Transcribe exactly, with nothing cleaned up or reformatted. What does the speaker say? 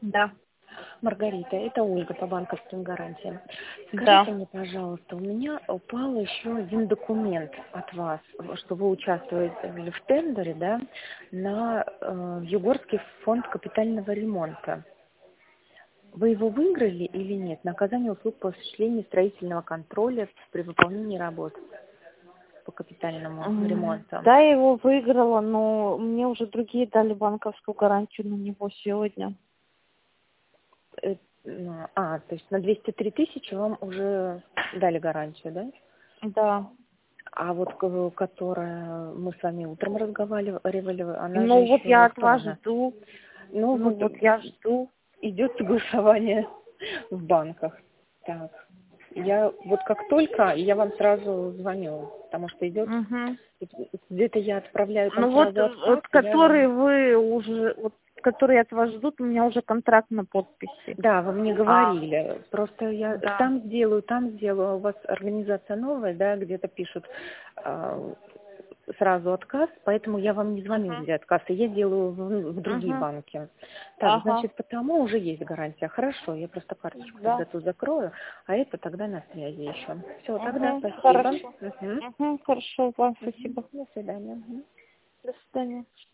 Да, Маргарита, это Ольга по банковским гарантиям. да. Скажите мне, пожалуйста, у меня упал еще один документ от вас, что вы участвуете в тендере, да, на э, Югорский фонд капитального ремонта. Вы его выиграли или нет? Наказание услуг по осуществлению строительного контроля при выполнении работ по капитальному М, ремонту. Да, я его выиграла, но мне уже другие дали банковскую гарантию на него сегодня. Э, ну, А, то есть на двести три тысячи вам уже дали гарантию, да? Да. А вот ко- которая мы с вами утром разговаривали, она же Ну вот еще, я от что вас она? жду. Ну Ну вот вот я жду. идет согласование в банках. Так, я вот как только, я вам сразу звоню, потому что идет, Угу. где-то я отправляю там Ну вот, сразу вот, отказ, и я которые вам... вы уже, вот, которые от вас ждут, у меня уже контракт на подписи. Да, вы мне А, говорили, просто я да. там сделаю, там сделаю, а у вас организация новая, да, где-то пишут а, сразу отказ, поэтому я вам не звоню Угу. для отказа, я делаю в, в другие Угу. банки. Так, Ага. значит, потому уже есть гарантия. Хорошо, я просто карточку Да. тогда тут закрою, а это тогда на связи еще. Все, тогда Угу. спасибо. Хорошо. Мгм. Угу. Хорошо, вам Мгм. спасибо. До свидания. Мгм. До свидания.